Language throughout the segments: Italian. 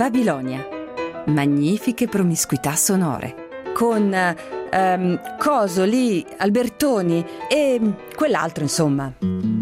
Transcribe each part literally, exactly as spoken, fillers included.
Babilonia. Magnifiche promiscuità sonore. Con ehm, Coso lì, Albertoni e quell'altro, insomma.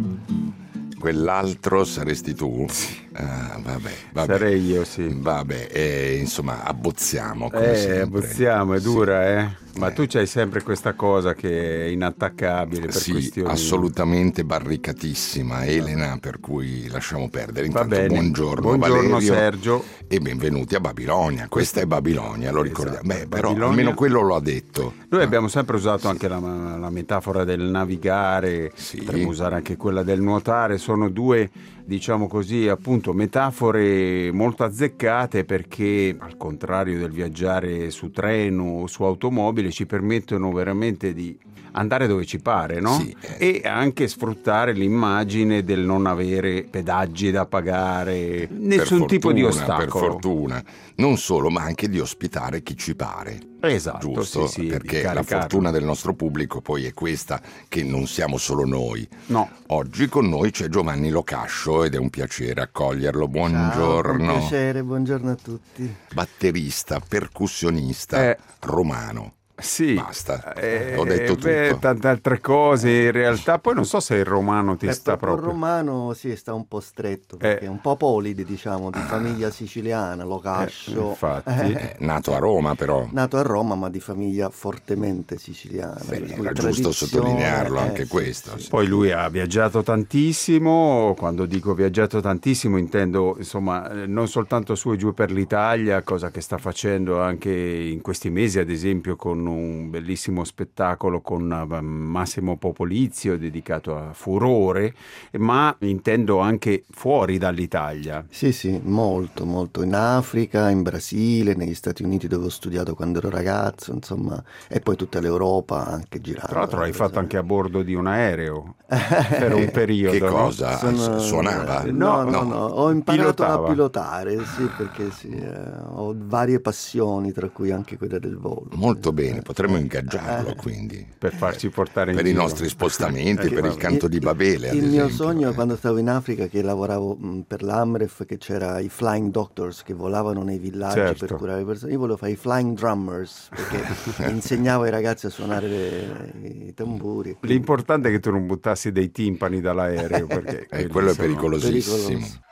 Quell'altro saresti tu? Ah, vabbè, vabbè. Sarei io, sì. Vabbè, eh, insomma, abbozziamo come Eh, sempre. abbozziamo, è dura, Sì. eh? Ma Eh. tu c'hai sempre questa cosa che è inattaccabile per Sì, questioni... assolutamente barricatissima, Elena, per cui lasciamo perdere. Va Intanto bene. buongiorno, Buongiorno, Valerio, Sergio. e benvenuti a Babilonia. Questa è Babilonia, lo ricordiamo. Esatto, Beh, però Babilonia. almeno quello lo ha detto. Noi abbiamo sempre usato anche la, la metafora del navigare, Sì. potremmo usare anche quella del nuotare, sono due, diciamo così, appunto metafore molto azzeccate, perché al contrario del viaggiare su treno o su automobile ci permettono veramente di andare dove ci pare, no? Sì, eh. E anche sfruttare l'immagine del non avere pedaggi da pagare, nessun Per tipo di fortuna, ostacolo. Per fortuna, non solo, ma anche di ospitare chi ci pare. Esatto, Giusto? sì, sì, Perché di la caricarlo. fortuna del nostro pubblico poi è questa, che non siamo solo noi. No. Oggi con noi c'è Giovanni Locascio ed è un piacere accoglierlo. Buongiorno. Ciao, un piacere, buongiorno a tutti. Batterista, percussionista, Eh. romano. Sì, Basta, eh, ho detto beh, tutto. tante altre cose in realtà. Poi non so se il romano ti Beh, sta proprio il proprio. romano sì, sta un po' stretto, perché Eh. è un po' polide, diciamo, di famiglia siciliana, Locascio. Eh, infatti. Eh, È nato a Roma, però. nato a Roma, ma di famiglia fortemente siciliana. Beh, per cui era giusto tradizione, sottolinearlo eh, anche sì, questo. sì. Poi lui ha viaggiato tantissimo. Quando dico viaggiato tantissimo intendo insomma eh, non soltanto su e giù per l'Italia, cosa che sta facendo anche in questi mesi, ad esempio con un bellissimo spettacolo con uh, Massimo Popolizio dedicato a Furore, ma intendo anche fuori dall'Italia. Sì, sì, molto, molto. In Africa, in Brasile, negli Stati Uniti dove ho studiato quando ero ragazzo, insomma, e poi tutta l'Europa anche girando. Tra l'altro l'hai per fatto esempio. anche a bordo di un aereo per un periodo. Che no? cosa? Sono- Suonava? No, no, No. no, ho imparato Pilotava. a pilotare, sì, perché sì, eh, ho varie passioni, tra cui anche quella del volo. Molto bene, potremmo Eh, ingaggiarlo quindi. Per farci portare in Per i giro. nostri spostamenti, Eh, per il vabbè. canto di Babele, ad Il mio esempio. sogno Eh. quando stavo in Africa, che lavoravo mh, per l'Amref, che c'era i flying doctors che volavano nei villaggi Certo. per curare le persone, io volevo fare i flying drummers, perché insegnavo ai ragazzi a suonare le- i tamburi. L'importante è che tu non buttassi dei timpani dall'aereo, perché Eh, quelli quello è sono- pericolosissimo. Pericoloso.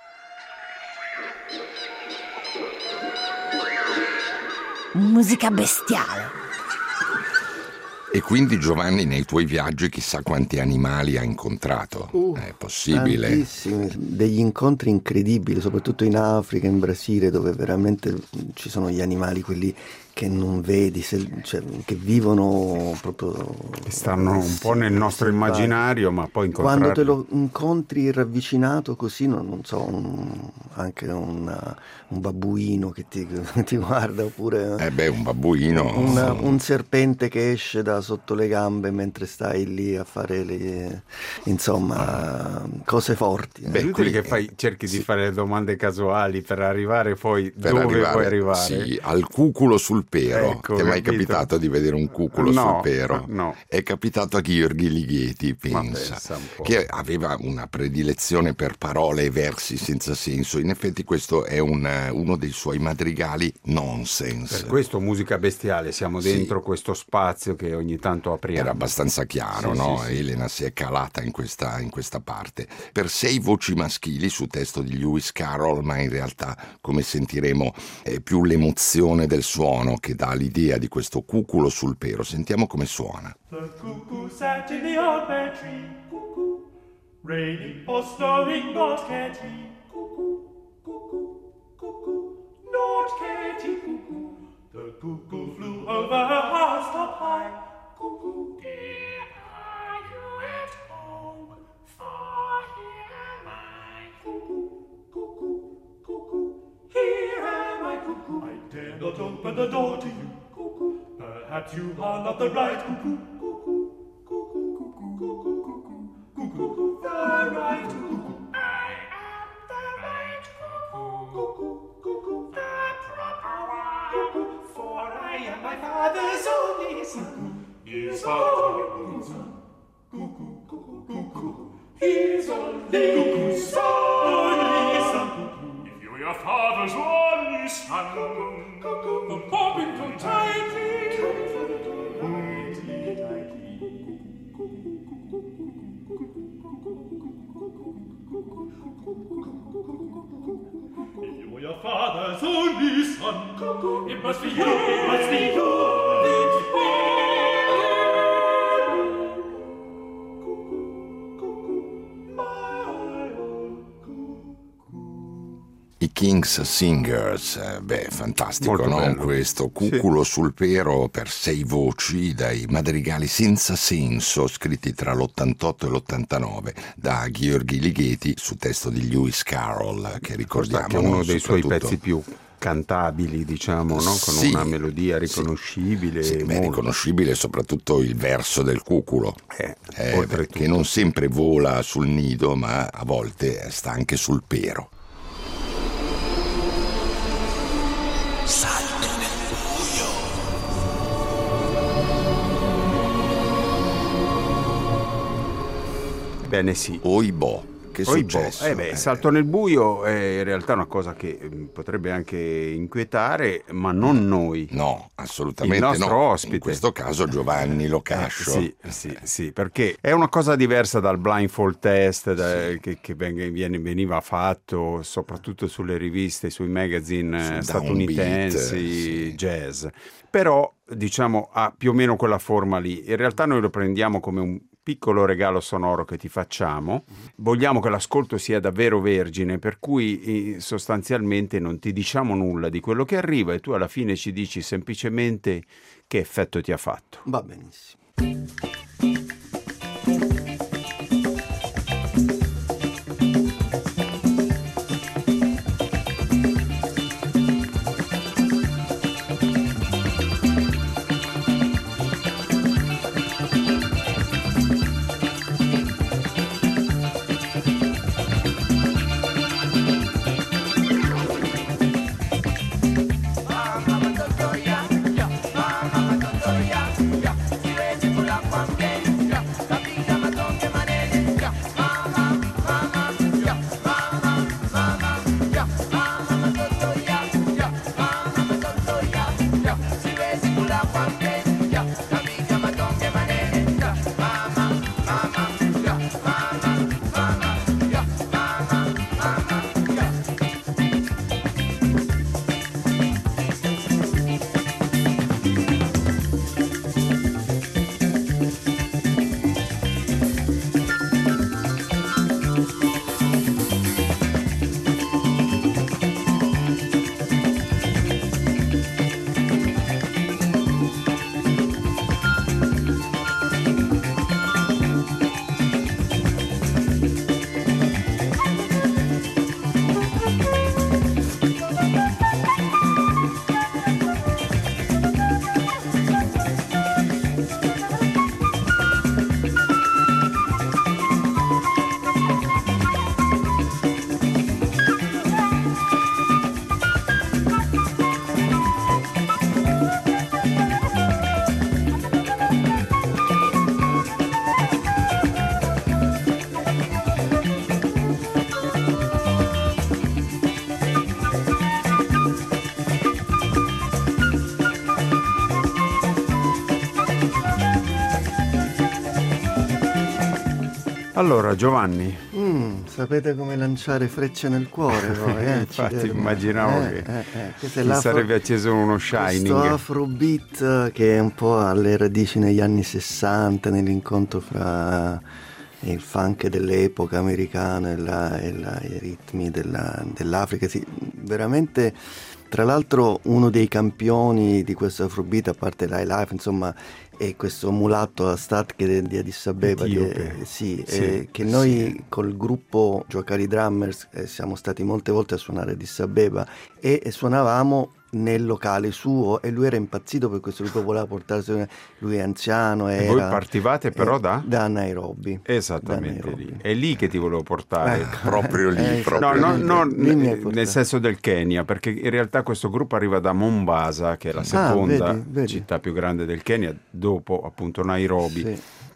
Musica bestiale. E quindi Giovanni, nei tuoi viaggi chissà quanti animali ha incontrato. Uh, È possibile? Tantissimi, degli incontri incredibili, soprattutto in Africa, in Brasile, dove veramente ci sono gli animali, quelli che non vedi, se- cioè, che vivono proprio... che stanno un po' nel nostro selvaggi. immaginario, ma poi Quando te incontrarli... lo incontri ravvicinato così, non, non so, un- anche una- un babbuino che ti, ti guarda, oppure Eh beh, un babbuino. una- un serpente che esce da sotto le gambe mentre stai lì a fare le, insomma, cose forti. Beh, È inutile qui- che fai, cerchi sì. di fare domande casuali per arrivare poi Per dove arrivare, vuoi arrivare. sì, al cuculo sul pero. Ecco, Ti è mai capito? capitato di vedere un cuculo No, sul pero? no. È capitato a Gheorghi Ligeti, Ma pensa, pensa un po'. che aveva una predilezione per parole e versi senza senso. In effetti questo è un, eh, uno dei suoi madrigali nonsense. Per questo musica bestiale, siamo Sì. dentro questo spazio che ogni tanto apriamo. Era abbastanza chiaro, Sì, no? sì, sì. Elena si è calata in questa, in questa parte. Per sei voci maschili su testo di Lewis Carroll, ma in realtà, come sentiremo, è più l'emozione del suono che dà l'idea di questo cuculo sul pero. Sentiamo come suona. The cuckoo sat in the old pear tree, cuckoo. Raining or snowing, not care he, cuckoo, cuckoo, cuckoo, not care he, cuckoo. The cuckoo flew over her housetop high, cuckoo. Dear, are you at home? For here am I, cuckoo, cuckoo, cuckoo. Here am I, cuckoo. I dare not open the door to you, cuckoo. Perhaps you are not the right cuckoo, cuckoo, cuckoo, cuckoo, cuckoo, cuckoo, cuckoo, the right cuckoo. I am the right cuckoo, cuckoo, cuckoo, the proper one, cuckoo, for I am my father's only son. His only son, cuckoo, cuckoo, cuckoo, his only son, only son, cuckoo. If you're your father's only son, Your father's only son. It must be you, it must be you. I King's Singers, eh, beh, fantastico, Molto no? bello. Questo cuculo Sì. sul pero per sei voci dai madrigali senza senso scritti tra l'ottantotto e l'ottantanove da Gheorghi Ligeti su testo di Lewis Carroll, che ricordiamo, che è uno no? dei suoi Soprattutto- pezzi più cantabili, diciamo, no? Con Sì, una melodia sì. riconoscibile. Sì, beh, molto. riconoscibile soprattutto il verso del cuculo, Eh, eh, oltretutto. che non sempre vola sul nido, ma a volte sta anche sul pero. Salto nel buio. Bene, sì. Oibò, che è Poi, boh, successo? eh beh, Eh, salto nel buio è in realtà una cosa che mm, potrebbe anche inquietare, ma non noi. No, assolutamente Il nostro no. ospite. In questo caso Giovanni Locascio. Eh, sì, sì, sì, perché è una cosa diversa dal blindfold test da- che, che veng- viene- veniva fatto soprattutto sulle riviste, sui magazine eh, Su statunitensi, Downbeat, sì. jazz. Però, diciamo, ha più o meno quella forma lì. In realtà noi lo prendiamo come un piccolo regalo sonoro che ti facciamo. Vogliamo che l'ascolto sia davvero vergine, per cui eh, sostanzialmente non ti diciamo nulla di quello che arriva e tu alla fine ci dici semplicemente che effetto ti ha fatto. Va benissimo. Allora, Giovanni, Mm, sapete come lanciare frecce nel cuore voi, eh? infatti Ci- immaginavo eh, che eh, eh, questo è ti l'afro- sarebbe acceso uno Questo shining. afrobeat che è un po' alle radici negli anni sessanta, nell'incontro fra il funk dell'epoca americana e, la- e la- i ritmi della- dell'Africa. Sì, veramente, tra l'altro, uno dei campioni di questo afrobeat, a parte l'Highlife, insomma, è questo mulatto Astat che di Addis Abeba, Etiope. che, sì, Sì, eh, che noi col gruppo Giocari Drummers eh, siamo stati molte volte a suonare a Addis Abeba e, e suonavamo nel locale suo e lui era impazzito per questo gruppo, voleva portarsi, lui è anziano, E era, voi partivate però eh, da? da Nairobi. Esattamente Da Nairobi. lì. È lì che ti volevo portare. Ecco. Proprio lì, Eh, proprio No, no, lì. no, Lì mi hai eh, portato. nel senso del Kenya, perché in realtà questo gruppo arriva da Mombasa, che è la seconda vedi, vedi. città più grande del Kenya, dopo appunto Nairobi. Sì.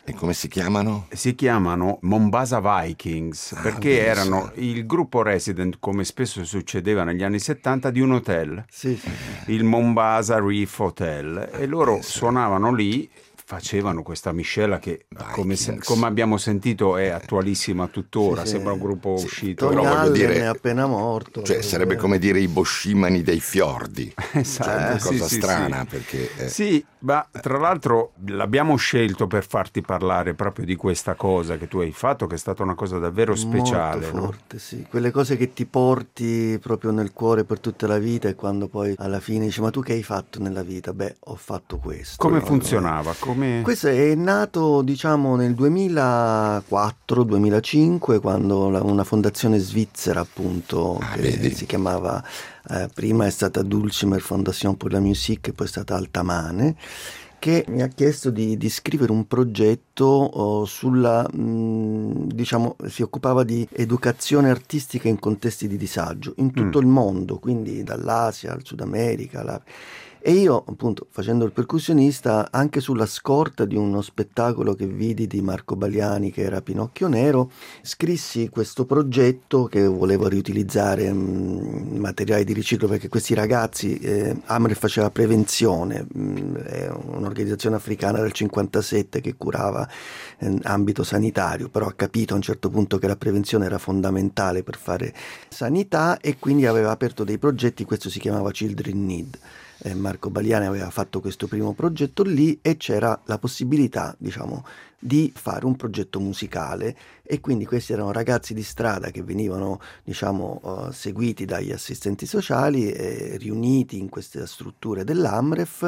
E come si chiamano? Si chiamano Mombasa Vikings, Ah, perché benissimo. erano il gruppo resident, come spesso succedeva negli anni settanta, di un hotel, Sì, sì. il Mombasa Reef Hotel, e loro suonavano lì, facevano questa miscela che, come, se- Vikings. come abbiamo sentito, è attualissima tuttora, Sì, sì. sembra un gruppo Sì, uscito. Tony Però voglio Allen dire- è appena morto. Cioè sarebbe come dire i boscimani dei fiordi. Esatto, Cioè, una sì, cosa sì, strana sì. perché... eh, Sì, ma tra l'altro l'abbiamo scelto per farti parlare proprio di questa cosa che tu hai fatto, che è stata una cosa davvero speciale, Molto no? forte, sì. Quelle cose che ti porti proprio nel cuore per tutta la vita, e quando poi alla fine dici: ma tu che hai fatto nella vita? Beh, ho fatto questo. Come No? funzionava? Come... Questo è nato, diciamo, nel duemilaquattro duemilacinque, quando la- una fondazione svizzera, appunto, Ah, che vedi? si chiamava, eh, prima è stata Dulcimer Fondation pour la Musique e poi è stata Altamane, che mi ha chiesto di, di scrivere un progetto oh, sulla, mh, diciamo, si occupava di educazione artistica in contesti di disagio in tutto Mm. il mondo, quindi dall'Asia al Sud America. la- E io, appunto, facendo il percussionista, anche sulla scorta di uno spettacolo che vidi di Marco Baliani, che era Pinocchio Nero, scrissi questo progetto che volevo riutilizzare mh, materiali di riciclo, perché questi ragazzi, eh, Amref faceva prevenzione, mh, è un'organizzazione africana del cinquantasette che curava eh, ambito sanitario, però ha capito a un certo punto che la prevenzione era fondamentale per fare sanità, e quindi aveva aperto dei progetti. Questo si chiamava Children in Need. Eh, Marco Baliani aveva fatto questo primo progetto lì, e c'era la possibilità, diciamo, di fare un progetto musicale, e quindi questi erano ragazzi di strada che venivano, diciamo, uh, seguiti dagli assistenti sociali e riuniti in queste strutture dell'Amref,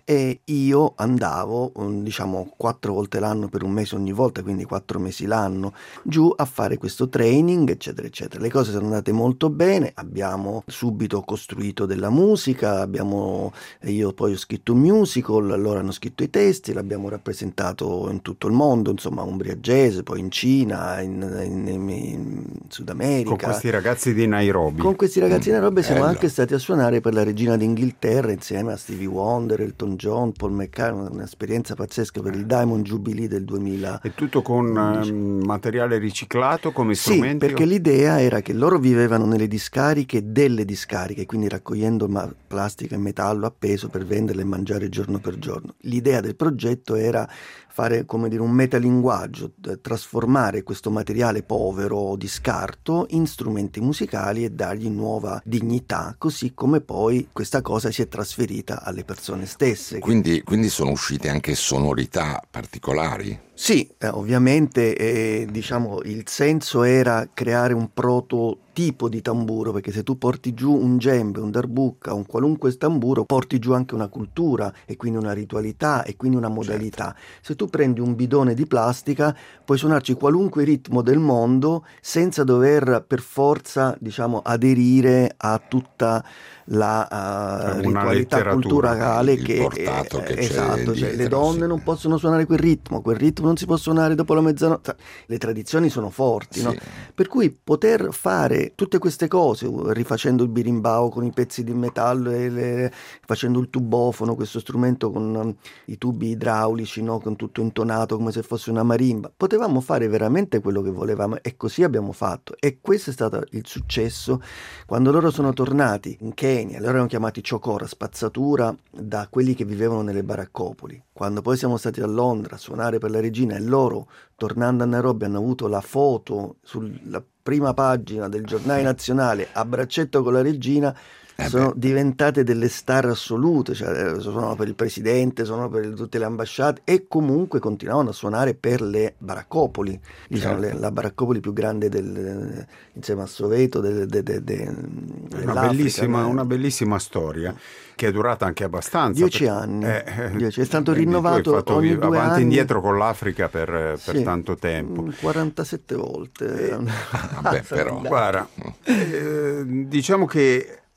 e io andavo, um, diciamo, quattro volte l'anno per un mese ogni volta, quindi quattro mesi l'anno, giù a fare questo training, eccetera, eccetera. Le cose sono andate molto bene, abbiamo subito costruito della musica, abbiamo, io poi ho scritto un musical, loro hanno scritto i testi, l'abbiamo rappresentato in tutto il mondo, insomma, Umbria Jazz, poi in Cina, in, in, in, in Sud America. Con questi ragazzi di Nairobi. Con questi ragazzi di Nairobi siamo bello. anche stati a suonare per la regina d'Inghilterra insieme a Stevie Wonder, Elton John, Paul McCartney, un'esperienza pazzesca per il Diamond Jubilee del duemila. E tutto con ehm, materiale riciclato come Sì, strumenti? perché l'idea era che loro vivevano nelle discariche delle discariche, quindi raccogliendo ma- plastica e metallo appeso per venderle e mangiare giorno per giorno. L'idea del progetto era fare, come dire, un metalinguaggio, eh, trasformare questo materiale povero di scarto in strumenti musicali e dargli nuova dignità, così come poi questa cosa si è trasferita alle persone stesse. Quindi, quindi sono uscite anche sonorità particolari? Sì, eh, ovviamente eh, diciamo il senso era creare un prototipo di tamburo, perché se tu porti giù un djembe, un darbuka, un qualunque tamburo, porti giù anche una cultura e quindi una ritualità e quindi una modalità. Se tu prendi un bidone di plastica puoi suonarci qualunque ritmo del mondo senza dover per forza, diciamo, aderire a tutta la uh, Una ritualità letteratura, culturale il che, portato eh, che c'è esatto, cioè, le dietro, donne sì. non possono suonare quel ritmo, quel ritmo non si può suonare dopo la mezzanotte. Le tradizioni sono forti, Sì. no? Per cui poter fare tutte queste cose, rifacendo il birimbao con i pezzi di metallo e le, facendo il tubofono, questo strumento con um, i tubi idraulici, no? Con tutto intonato come se fosse una marimba, potevamo fare veramente quello che volevamo, e così abbiamo fatto. E questo è stato il successo. Quando loro sono tornati in Kenya, loro erano chiamati Chokora, spazzatura, da quelli che vivevano nelle baraccopoli. Quando poi siamo stati a Londra a suonare per la regina, e loro, tornando a Nairobi, hanno avuto la foto sulla prima pagina del giornale nazionale a braccetto con la regina, Eh sono beh. diventate delle star assolute, cioè suonano per il presidente, suonano per tutte le ambasciate, e comunque continuavano a suonare per le baraccopoli, diciamo, Certo. le- la baraccopoli più grande del, insieme a Soweto del, de- de- de- Una dell'Africa, bellissima, no? una bellissima storia che è durata anche abbastanza. Dieci perché- anni. eh, Dieci. È stato quindi tu hai rinnovato fatto ogni vi- due avanti e anni. indietro con l'Africa per, per Sì, tanto tempo. mm, quarantasette volte. Vabbè, però. Guarda, eh, diciamo che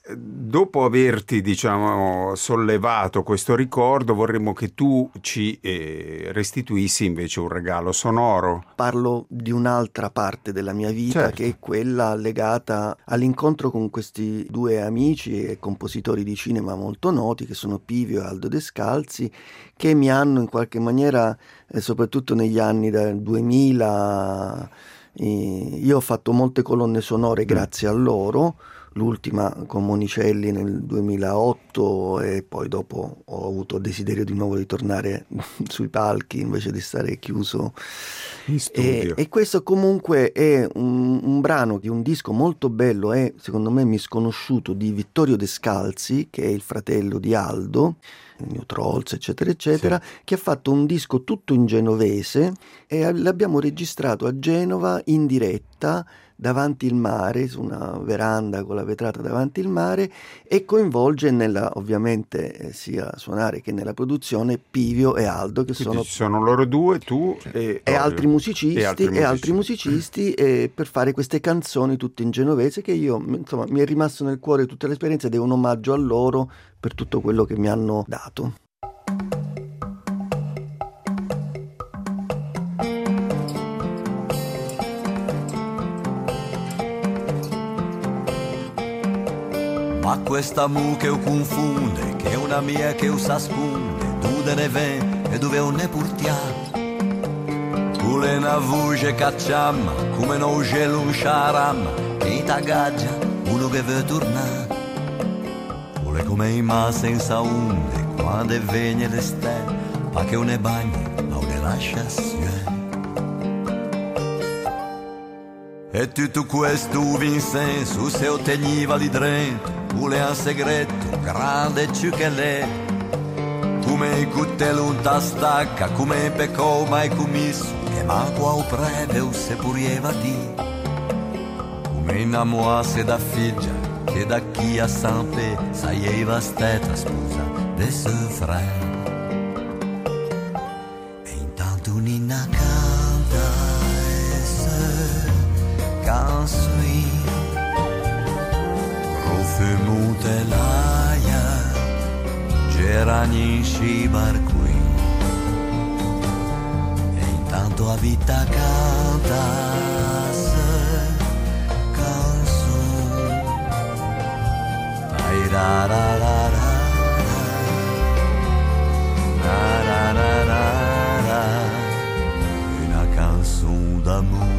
dopo averti, diciamo, sollevato questo ricordo, vorremmo che tu ci eh, restituissi invece un regalo sonoro. Parlo di un'altra parte della mia vita, certo, che è quella legata all'incontro con questi due amici e compositori di cinema molto noti, che sono Pivio e Aldo Descalzi, che mi hanno in qualche maniera, eh, soprattutto negli anni del duemila, eh, io ho fatto molte colonne sonore grazie a loro, l'ultima con Monicelli nel duemilaotto, e poi dopo ho avuto desiderio di nuovo di tornare sui palchi invece di stare chiuso in studio. E, e questo comunque è un, un brano di un disco molto bello e secondo me misconosciuto di Vittorio Descalzi, che è il fratello di Aldo, New Trolls eccetera eccetera, sì, che ha fatto un disco tutto in genovese e l'abbiamo registrato a Genova in diretta davanti il mare, su una veranda con la vetrata davanti il mare, e coinvolge nella, ovviamente eh, sia suonare che nella produzione, Pivio e Aldo, che Quindi sono, sono loro due, tu e, e altri musicisti, e altri e musicisti, altri musicisti eh, per fare queste canzoni tutte in genovese, che io, insomma, mi è rimasto nel cuore tutta l'esperienza ed è un omaggio a loro per tutto quello che mi hanno dato. Ma questa mu che o confonde, che è una mia che o s'asconde, dove ne ven e dove o ne portiamo. Cule una voce cacciamma, come no gelo un sciaramma, che in tagaggia uno che vuole tornare. Cule come in ma senza onde, quando viene l'estate, ma che ne bagni, ma ne lascia sulle. E tutto questo vincenzo se otteniva lì dentro, vuole un segreto grande più che lei, come il coltello un tastacca, come il pecco mai commesso, che manco a preve o se purieva di, come innamorasse da figlia, che da chi a sempre saieva stata sposa de suo fratello. E intanto un'inna canta e se canzoni profumote l'aia, gerani in sci barcui, e intanto a vita canta se canzoni, dai ra ra ra ra ra ra ra ra ra, una canzone d'amore.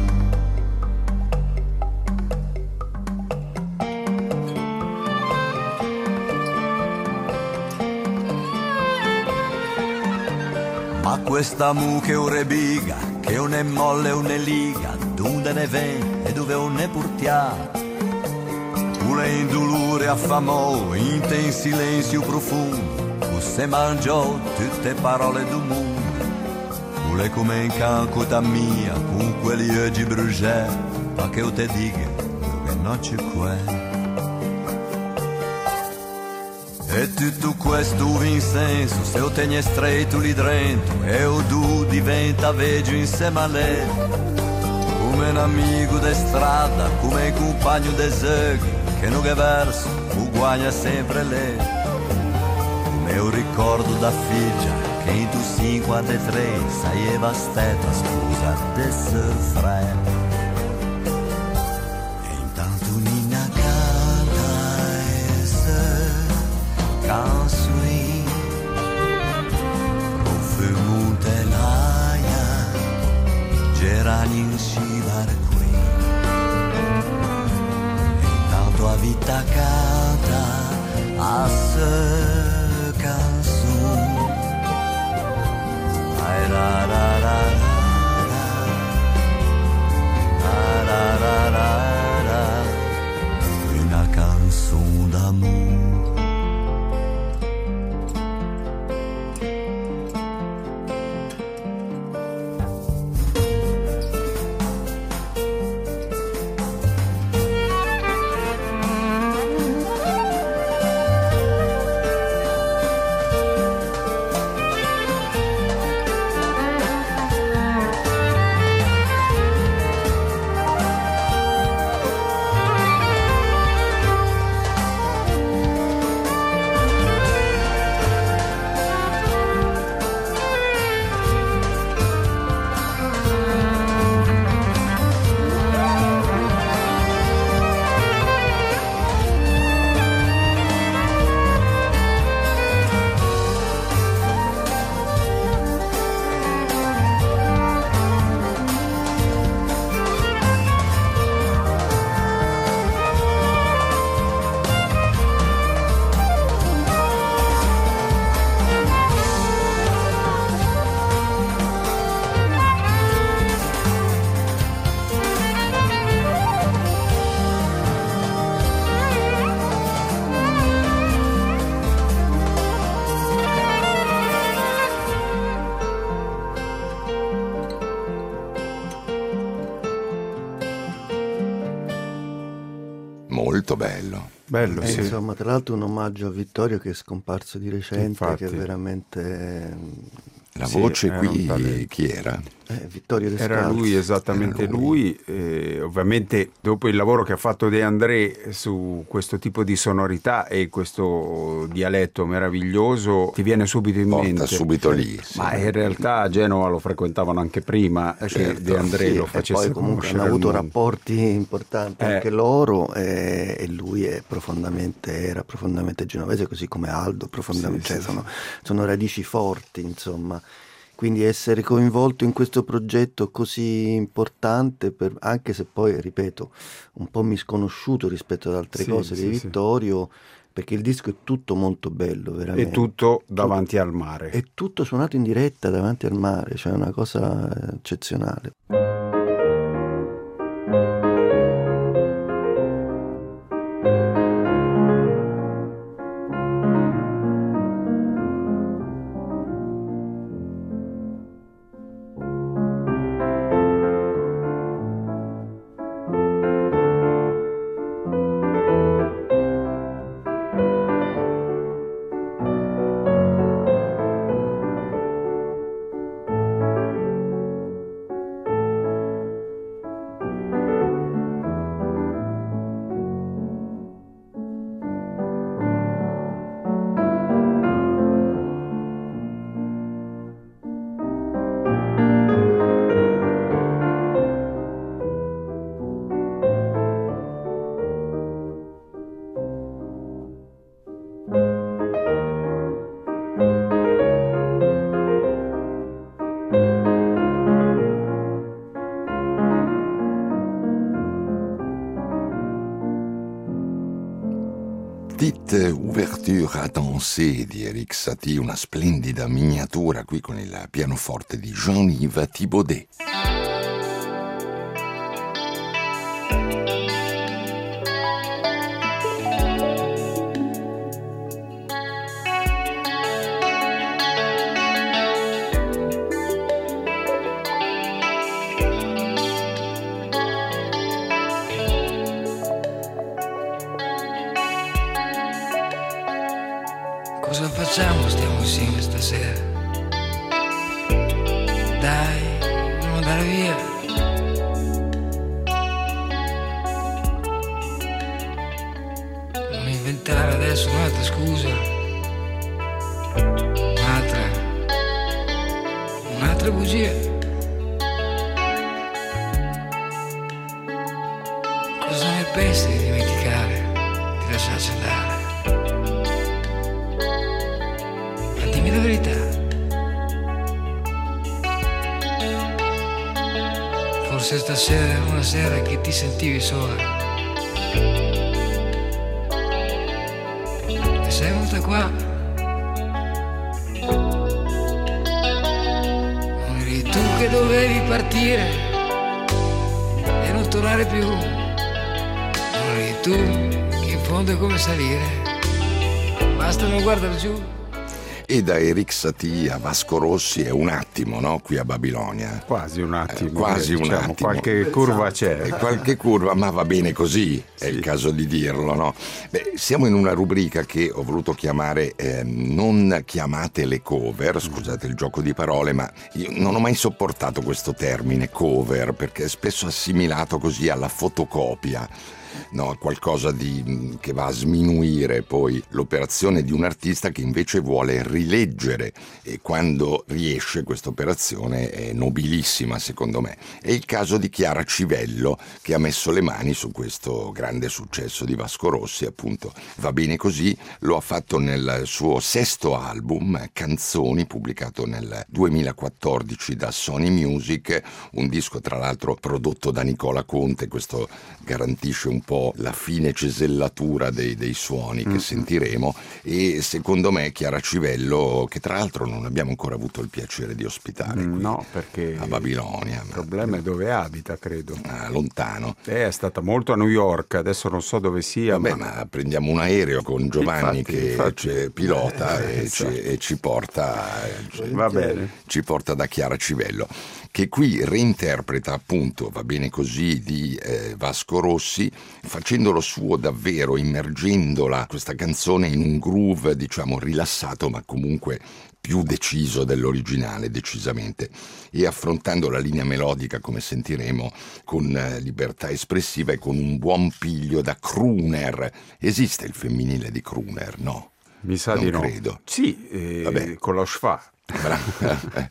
Ma questa mu che ora è biga, che non è molle o ne liga, dove ne ven e dove o ne portiamo. Pure in dolore affamò, in te in silenzio profondo, o se mangiò tutte parole del mondo. Pure come in canco mia, con quelli oggi bruciati, ma che io te dica, che non c'è qua. E tutto questo vincenzo, se io tengo stretto lì dentro, e io tu diventa veggio insieme a lei, come un amico de strada, come un compagno de segui, che non è verso, uguaglia sempre lei, come un ricordo da figlia, che in tu cinquantatré saieva stata sposa de suo fratello. E intanto un'inna canta e se canzoni, profumote l'aia, gerani in sci barcui, e intanto a vita canta a se canzoni, ai ra ra ra ra ra ra ra ra, una canzone d'amore. Molto bello. Bello, E sì. insomma, tra l'altro un omaggio a Vittorio che è scomparso di recente, Infatti. che è veramente... La Sì, voce era un qui talento. chi era? Eh, Vittorio De Era Scalzi. lui, esattamente Era lui. Eh, ovviamente dopo il lavoro che ha fatto De André su questo tipo di sonorità e questo dialetto meraviglioso ti viene subito in Porta mente. subito lì. Sì. Ma in realtà a Genova lo frequentavano anche prima che Certo. De André Sì, lo e facesse poi comunque conoscere hanno avuto al mondo. rapporti importanti Eh. anche loro, e, e lui è profondamente, era profondamente genovese, così come Aldo, profondamente, Sì, cioè sì, sono, sono radici forti, insomma. Quindi essere coinvolto in questo progetto così importante, per, anche se poi, ripeto, un po' misconosciuto rispetto ad altre Sì, cose sì, di sì. Vittorio, perché il disco è tutto molto bello, veramente. E tutto davanti al mare. È tutto suonato in diretta davanti al mare, cioè una cosa eccezionale. Petite ouverture à danser di Erik Satie, una splendida miniatura qui con il pianoforte di Jean-Yves Thibaudet. Cosa facciamo? Stiamo insieme stasera. Dai, non andare via. Non inventare adesso un'altra scusa. Un'altra. Un'altra bugia. Cosa ne pensi di dimenticare? Di lasciarci andare? Dimmi la verità. Forse stasera era una sera che ti sentivi sola e sei venuta qua. Non eri tu che dovevi partire e non tornare più. Non eri tu che in fondo è come salire. Basta non guardare giù. E da Erik Satie a Vasco Rossi è un attimo, no? Qui a Babilonia. Quasi un attimo. Eh, quasi un diciamo, attimo. Qualche curva c'è. E qualche curva, ma va bene così, è Sì. il caso di dirlo, no? Beh, siamo in una rubrica che ho voluto chiamare eh, Non chiamate le cover, scusate il gioco di parole, ma io non ho mai sopportato questo termine cover, perché è spesso assimilato così alla fotocopia. No, qualcosa di, che va a sminuire poi l'operazione di un artista che invece vuole rileggere, e quando riesce questa operazione è nobilissima secondo me. È il caso di Chiara Civello, che ha messo le mani su questo grande successo di Vasco Rossi, appunto Va bene così. Lo ha fatto nel suo sesto album Canzoni, pubblicato nel duemilaquattordici da Sony Music, un disco tra l'altro prodotto da Nicola Conte. Questo garantisce un po' la fine cesellatura dei, dei suoni che mm. sentiremo, e secondo me Chiara Civello, che tra l'altro non abbiamo ancora avuto il piacere di ospitare qui, no, perché a Babilonia. Il problema è dove abita, credo. Ah, lontano. Eh, è stata molto a New York, adesso non so dove sia. Vabbè, ma... ma prendiamo un aereo con Giovanni, infatti, che infatti. ci pilota eh, e, esatto. ci, e ci porta ci, Va bene. ci porta da Chiara Civello, che qui reinterpreta appunto Va bene così di eh, Vasco Rossi, facendolo suo davvero, immergendola, questa canzone, in un groove, diciamo, rilassato, ma comunque più deciso dell'originale, decisamente, e affrontando la linea melodica, come sentiremo, con libertà espressiva e con un buon piglio da crooner. Esiste il femminile di crooner, no? Mi sa non di no. credo. Sì, eh, con lo schwa. Bravo.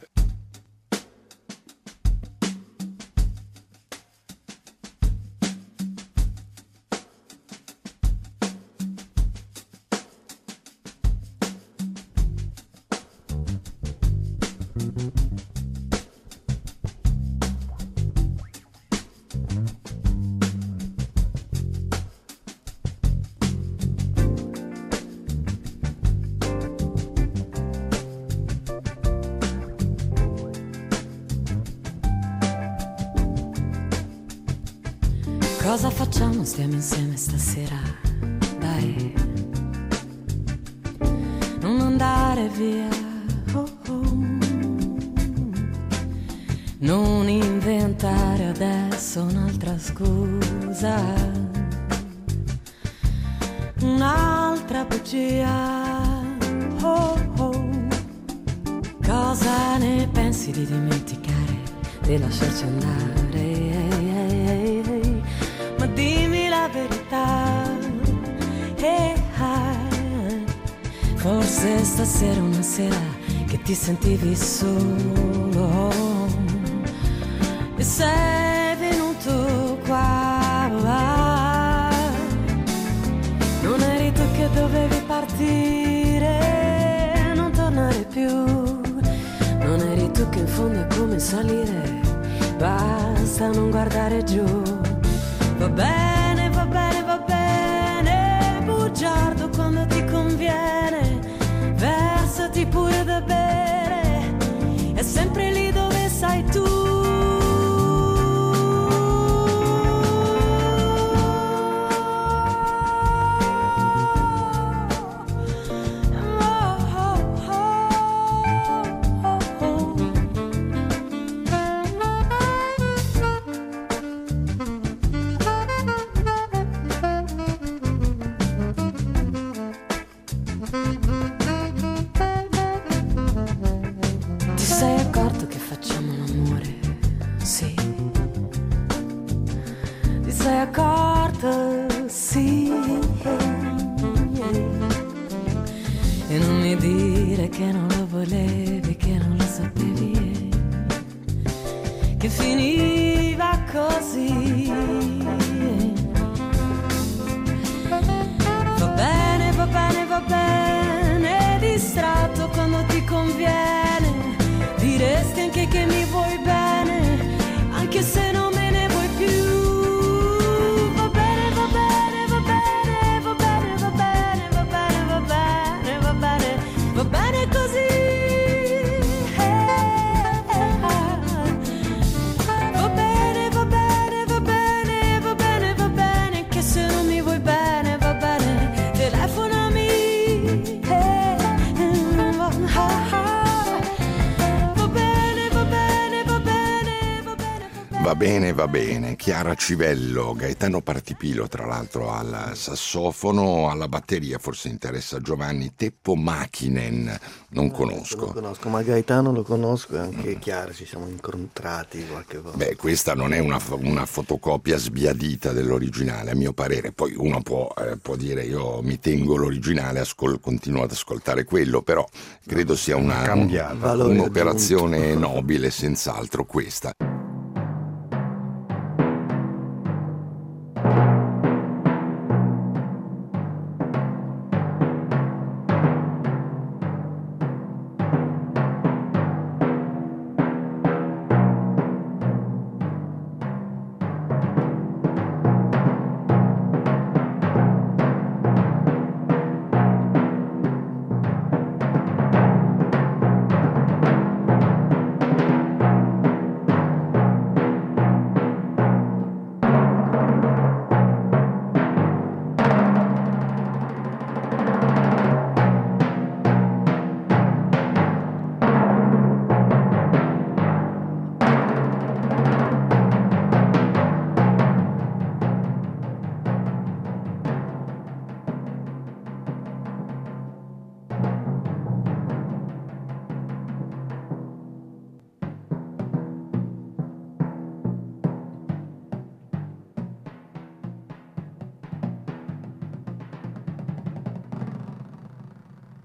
Cosa facciamo? Stiamo insieme stasera, dai, non andare via, oh oh. Non inventare adesso un'altra scusa, un'altra bugia, oh oh. Cosa ne pensi di dimenticare, di lasciarci andare? Ma dimmi la verità, eh, ah, forse stasera è una sera che ti sentivi solo e sei venuto qua. Non eri tu che dovevi partire, non tornare più. Non eri tu che in fondo è come salire, basta non guardare giù. Va bene, va bene, va bene, bugiardo quando ti conviene, versati pure da bere, è sempre lì dove sei tu. Va bene, va bene. Chiara Civello, Gaetano Partipilo, tra l'altro al sassofono, alla batteria forse interessa Giovanni Teppo Mäkinen, non no, conosco. Non conosco, ma Gaetano lo conosco e anche Chiara ci siamo incontrati qualche volta. Beh, questa non è una, una fotocopia sbiadita dell'originale, a mio parere. Poi uno può, eh, può dire io mi tengo l'originale, ascol- continuo ad ascoltare quello, però credo sia una, un, un'operazione nobile, senz'altro questa.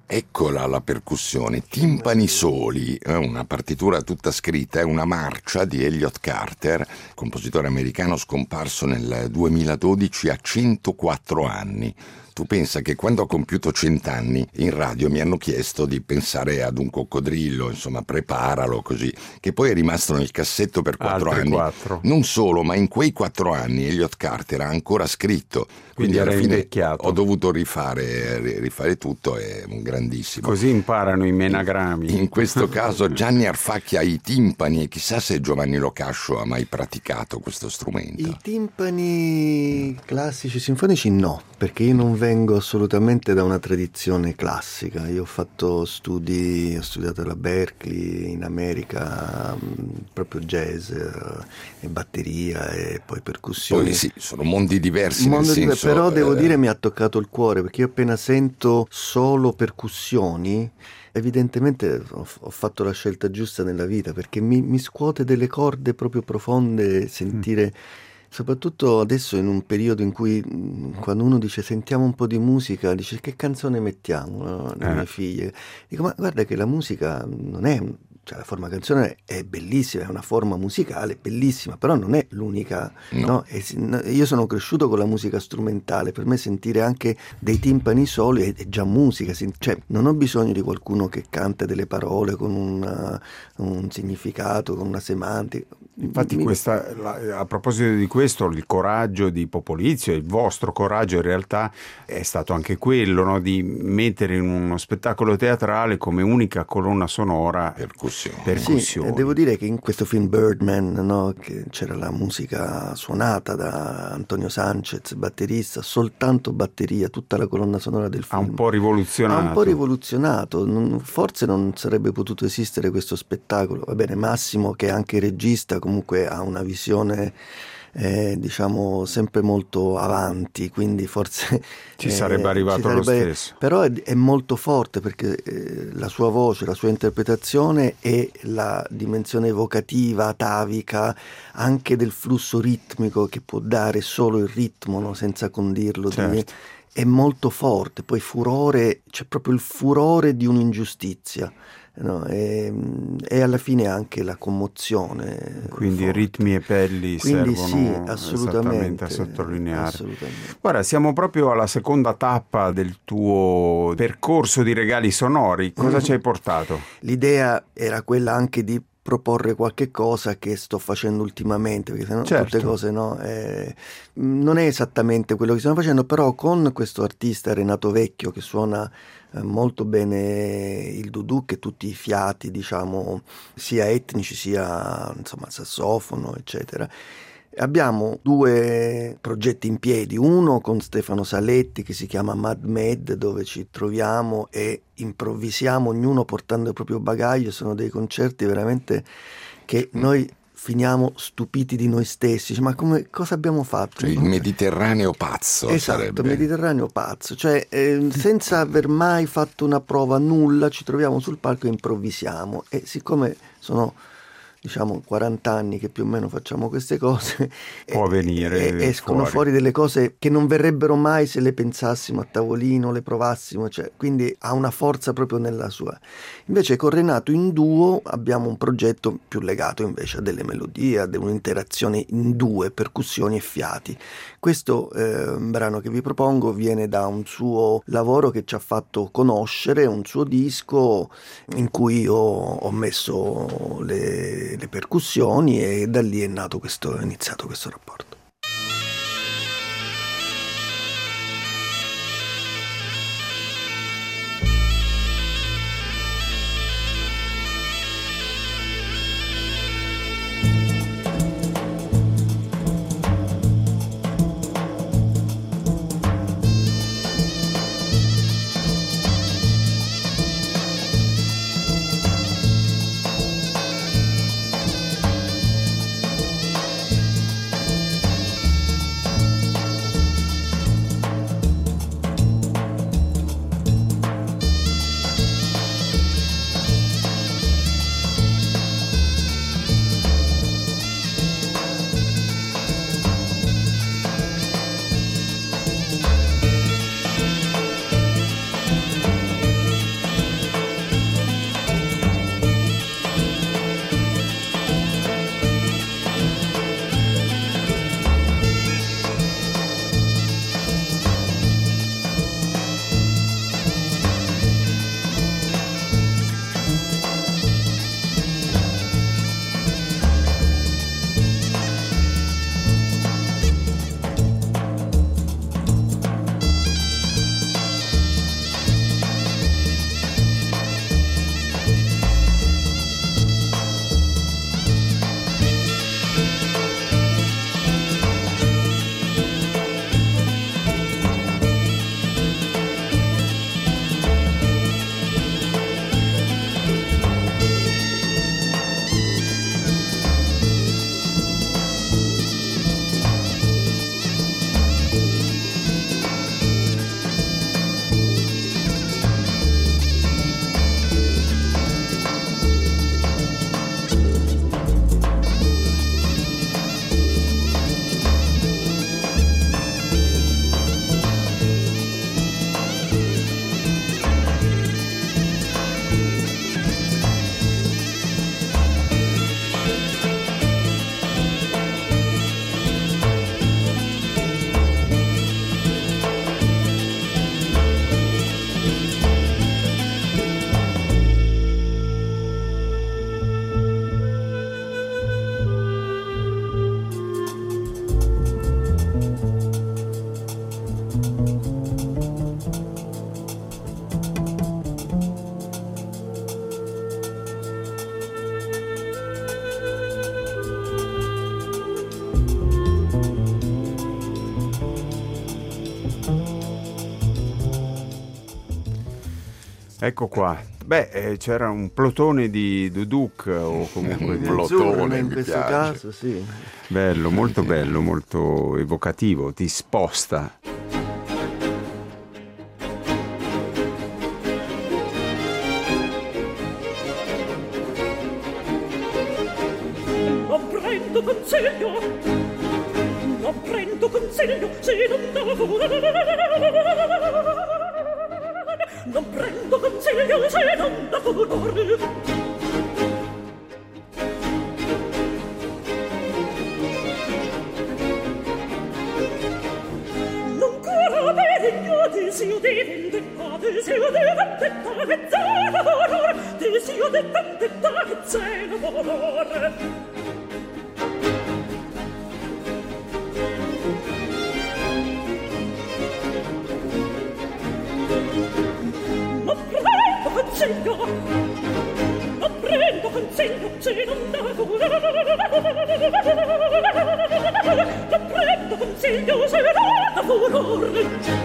Eccola la percussione, timpani soli, è una partitura tutta scritta, è una marcia di Elliott Carter, compositore americano scomparso nel duemiladodici a centoquattro anni. Tu pensa che quando ho compiuto cent'anni in radio mi hanno chiesto di pensare ad un coccodrillo, insomma preparalo così, che poi è rimasto nel cassetto per quattro Altri anni. quattro. Non solo, ma in quei quattro anni Elliott Carter ha ancora scritto, quindi, Quindi alla era fine invecchiato. ho dovuto rifare, rifare tutto, è un grandissimo. Così imparano i menagrammi. In questo caso Gianni Arfacchia ha i timpani e chissà se Giovanni Locascio ha mai praticato questo strumento. I timpani classici sinfonici no, perché io non vengo assolutamente da una tradizione classica. Io ho fatto studi, ho studiato alla Berkeley in America, proprio jazz e batteria e poi percussioni. Poi sì, sono mondi diversi, Mondo nel diverso, senso, però devo eh, dire mi ha toccato il cuore, perché io appena sento solo percussioni, evidentemente ho, ho fatto la scelta giusta nella vita, perché mi, mi scuote delle corde proprio profonde sentire, mm. soprattutto adesso in un periodo in cui mh, quando uno dice sentiamo un po' di musica, dice che canzone mettiamo, no? Le Eh. mie figlie. Dico ma guarda che la musica non è... Cioè, la forma canzone è bellissima, è una forma musicale bellissima, però non è l'unica, No. no? E si- no, io sono cresciuto con la musica strumentale, per me sentire anche dei timpani soli è, è già musica, si- cioè non ho bisogno di qualcuno che canta delle parole con una- un significato, con una semantica. Infatti Mi- questa, la- a proposito di questo, il coraggio di Popolizio, il vostro coraggio in realtà è stato anche quello, no? Di mettere in uno spettacolo teatrale come unica colonna sonora percussioni. percussioni. Sì, e devo dire che in questo film Birdman, no, che c'era la musica suonata da Antonio Sanchez, batterista, soltanto batteria, tutta la colonna sonora del Ha film. un po' rivoluzionato. Ha un po' rivoluzionato, non- forse non sarebbe potuto esistere questo spettacolo. Va bene, Massimo, che è anche regista, comunque ha una visione eh, diciamo sempre molto avanti, quindi forse Ci eh, sarebbe arrivato ci lo sarebbe- stesso. Però è, è molto forte perché eh, la sua voce, la sua interpretazione e la dimensione evocativa, atavica, anche del flusso ritmico che può dare solo il ritmo, no, senza condirlo, di- Certo. è molto forte. Poi furore, c'è proprio il furore di un'ingiustizia, no? E, e alla fine anche la commozione. Quindi forte. ritmi e pelli Quindi servono sì, esattamente assolutamente, a sottolineare. assolutamente. Guarda, siamo proprio alla seconda tappa del tuo percorso di regali sonori. Cosa Mm. ci hai portato? L'idea era quella anche di proporre qualche cosa che sto facendo ultimamente, perché sennò Certo. tutte cose no, eh, non è esattamente quello che stiamo facendo, però con questo artista Renato Vecchio che suona eh, molto bene il duduk e tutti i fiati, diciamo, sia etnici sia insomma sassofono, eccetera. Abbiamo due progetti in piedi, uno con Stefano Saletti che si chiama Mad Med, dove ci troviamo e improvvisiamo ognuno portando il proprio bagaglio. Sono dei concerti veramente che noi finiamo stupiti di noi stessi. Cioè, ma come, cosa abbiamo fatto? Cioè, il Mediterraneo pazzo Esatto, sarebbe. Mediterraneo pazzo, cioè eh, senza aver mai fatto una prova, nulla, ci troviamo sul palco e improvvisiamo. E siccome sono diciamo quaranta anni che più o meno facciamo queste cose, Può e- venire e- escono fuori. fuori delle cose che non verrebbero mai se le pensassimo a tavolino, le provassimo, cioè, quindi ha una forza proprio nella sua. Invece con Renato in duo abbiamo un progetto più legato invece a delle melodie, a un'interazione in due, percussioni e fiati. Questo eh, brano che vi propongo viene da un suo lavoro che ci ha fatto conoscere, un suo disco in cui io ho messo le, le percussioni e da lì è nato questo, è iniziato questo rapporto. Ecco qua. Beh, eh, c'era un plotone di Duduk o comunque un di plotone in mi questo piace. caso, sì. bello, molto bello, molto evocativo, ti sposta. Non prendo consiglio, non prendo consiglio se non da furore. Non prendo consiglio se non da furore. Non cura per ignoti, si ude vendettate, si ude vendettate, zero furore, ti si ude vendettate, zero furore. Consiglio, non prendo consiglio se non da furore. Non prendo consiglio se non da furore.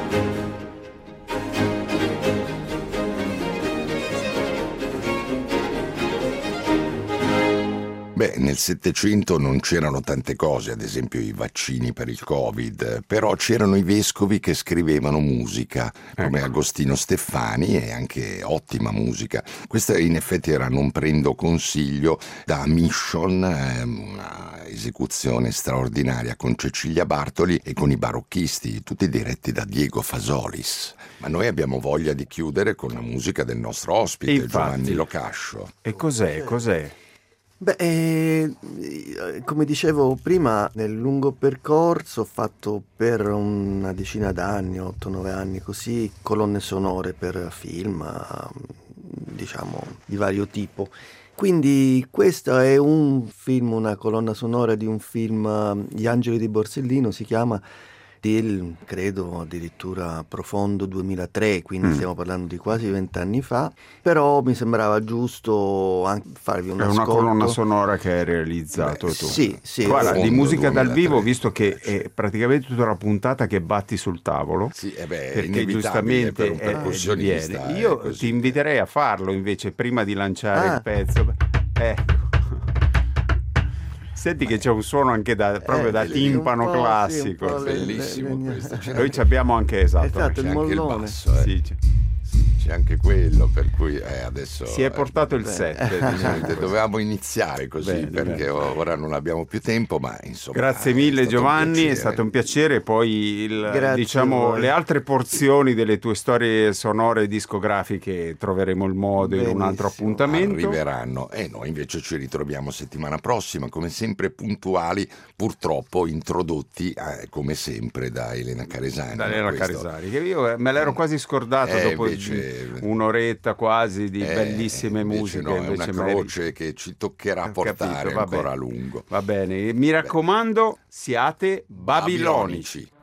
Beh, nel Settecento non c'erano tante cose, ad esempio i vaccini per il Covid, però c'erano i vescovi che scrivevano musica, come Ecco. Agostino Steffani, e anche ottima musica. Questa in effetti era Non prendo consiglio da Mission, eh, una esecuzione straordinaria con Cecilia Bartoli e con i barocchisti, tutti diretti da Diego Fasolis. Ma noi abbiamo voglia di chiudere con la musica del nostro ospite, Infatti. Giovanni Locascio. E cos'è? Cos'è? Beh, eh, come dicevo prima, nel lungo percorso ho fatto per una decina d'anni, otto nove anni così, colonne sonore per film, diciamo, di vario tipo. Quindi questo è un film, una colonna sonora di un film, Gli Angeli di Borsellino si chiama, del, credo addirittura profondo duemilatré, quindi Mm. stiamo parlando di quasi vent'anni fa, però mi sembrava giusto anche farvi un È una ascolto. colonna sonora che hai realizzato Beh, tu. sì, sì. Guarda, di Profondo musica dal duemilatré. vivo, visto che è praticamente tutta la puntata che batti sul tavolo. Sì, eh beh, è Perché inevitabile giustamente per un eh, percussionista, viene. eh, Io così. ti inviterei a farlo invece prima di lanciare Ah. il pezzo. Ecco. Senti che c'è un suono anche da, proprio Eh, da sì, timpano un po', classico. sì, un po' le- Bellissimo le- questo. C'è Noi ci abbiamo anche esatto. Esatto, c'è il anche il mollone. basso, eh. Sì, c'è- C'è anche quello, per cui eh, adesso si è eh, portato il set. diciamo Niente, così. dovevamo iniziare così Bene, perché bene. ora non abbiamo più tempo, ma insomma. Grazie è mille stato un Giovanni, è piacere. stato un piacere. Poi il- Grazie a diciamo voi. le altre porzioni delle tue storie sonore e discografiche troveremo il modo in un altro Benissimo. appuntamento. Arriveranno e noi invece ci ritroviamo settimana prossima, come sempre puntuali, purtroppo introdotti eh, come sempre da Elena Caresani. Da Elena Questo- Caresari, che io eh, me l'ero quasi scordato Eh, dopo invece- un'oretta quasi di Eh, bellissime invece musiche. no, è invece una me le- croce che ci toccherà Ho portare capito, va ancora bene. a lungo. Va bene, mi raccomando, siate babilonici. Babilonici.